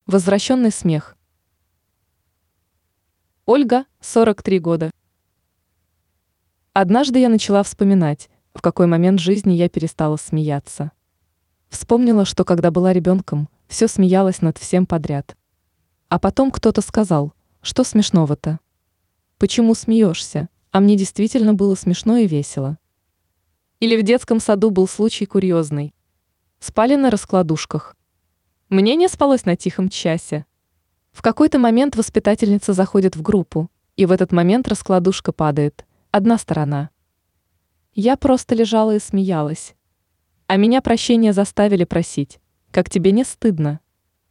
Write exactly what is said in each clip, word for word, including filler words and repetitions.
Возвращенный смех. Ольга, сорок три года. Однажды я начала вспоминать, в какой момент жизни я перестала смеяться. Вспомнила, что когда была ребенком, все смеялась над всем подряд. А потом кто-то сказал, что смешного-то? Почему смеешься? А мне действительно было смешно и весело. Или в детском саду был случай курьезный. Спали на раскладушках. Мне не спалось на тихом часе. В какой-то момент воспитательница заходит в группу, и в этот момент раскладушка падает, одна сторона. Я просто лежала и смеялась. А меня прощения заставили просить, как тебе не стыдно?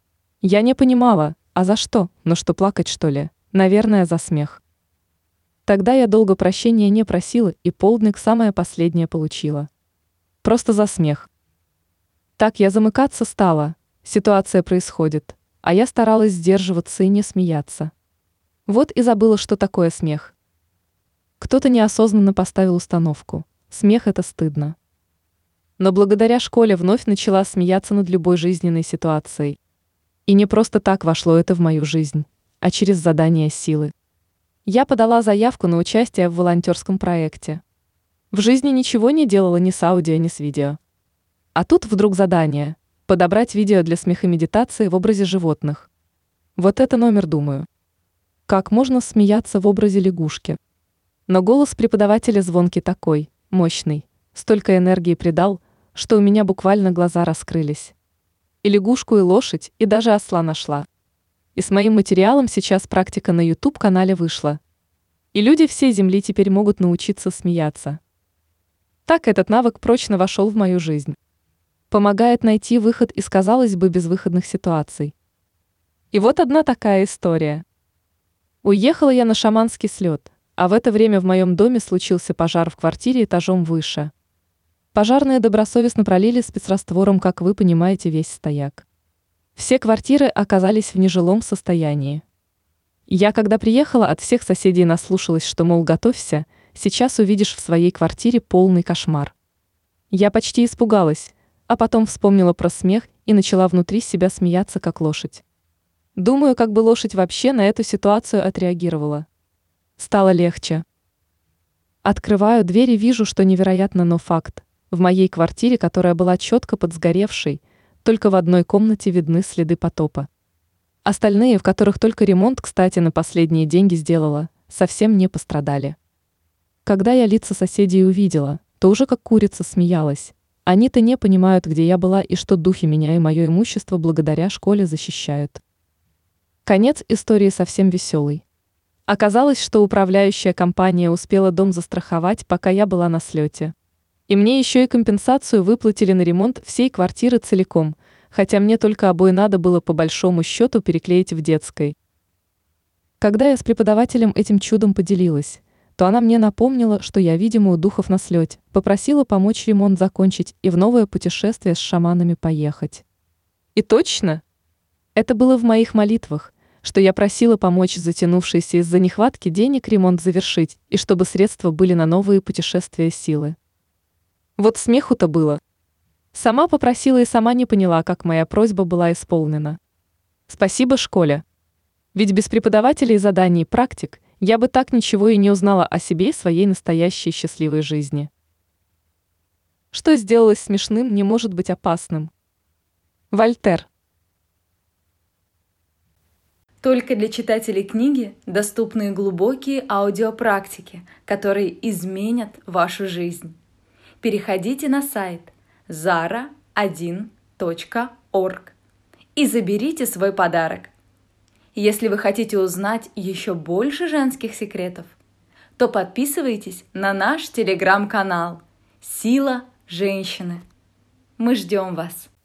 Я не понимала, а за что, ну что плакать что ли, наверное за смех. Тогда я долго прощения не просила и полдник самое последнее получила. Просто за смех. Так я замыкаться стала. Ситуация происходит, а я старалась сдерживаться и не смеяться. Вот и забыла, что такое смех. Кто-то неосознанно поставил установку. Смех – это стыдно. Но благодаря школе вновь начала смеяться над любой жизненной ситуацией. И не просто так вошло это в мою жизнь, а через задание силы. Я подала заявку на участие в волонтерском проекте. В жизни ничего не делала ни с аудио, ни с видео. А тут вдруг задание – подобрать видео для смехомедитации в образе животных. Вот это номер, думаю. Как можно смеяться в образе лягушки? Но голос преподавателя звонкий такой, мощный, столько энергии придал, что у меня буквально глаза раскрылись. И лягушку, и лошадь, и даже осла нашла. И с моим материалом сейчас практика на ютуб-канале вышла. И люди всей земли теперь могут научиться смеяться. Так этот навык прочно вошел в мою жизнь. Помогает найти выход из, казалось бы, безвыходных ситуаций. И вот одна такая история. Уехала я на шаманский слет, а в это время в моем доме случился пожар в квартире этажом выше. Пожарные добросовестно пролили спецраствором, как вы понимаете, весь стояк. Все квартиры оказались в нежилом состоянии. Я, когда приехала, от всех соседей наслушалась, что, мол, готовься, сейчас увидишь в своей квартире полный кошмар. Я почти испугалась, а потом вспомнила про смех и начала внутри себя смеяться, как лошадь. Думаю, как бы лошадь вообще на эту ситуацию отреагировала. Стало легче. Открываю дверь и вижу, что невероятно, но факт. В моей квартире, которая была четко под сгоревшей, только в одной комнате видны следы потопа. Остальные, в которых только ремонт, кстати, на последние деньги сделала, совсем не пострадали. Когда я лица соседей увидела, то уже как курица смеялась. Они-то не понимают, где я была и что духи меня и мое имущество благодаря школе защищают. Конец истории совсем веселый. Оказалось, что управляющая компания успела дом застраховать, пока я была на слете. И мне еще и компенсацию выплатили на ремонт всей квартиры целиком, хотя мне только обои надо было по большому счету переклеить в детской. Когда я с преподавателем этим чудом поделилась, то она мне напомнила, что я, видимо, у духов на слете, попросила помочь ремонт закончить и в новое путешествие с шаманами поехать. И точно! Это было в моих молитвах, что я просила помочь затянувшийся из-за нехватки денег ремонт завершить и чтобы средства были на новые путешествия силы. Вот смеху-то было. Сама попросила и сама не поняла, как моя просьба была исполнена. Спасибо школе. Ведь без преподавателей, заданий и практик я бы так ничего и не узнала о себе и своей настоящей счастливой жизни. Что сделалось смешным, не может быть опасным. Вольтер. Только для читателей книги доступны глубокие аудиопрактики, которые изменят вашу жизнь. Переходите на сайт зара один точка орг и заберите свой подарок. Если вы хотите узнать еще больше женских секретов, то подписывайтесь на наш телеграм-канал «Сила женщины». Мы ждем вас!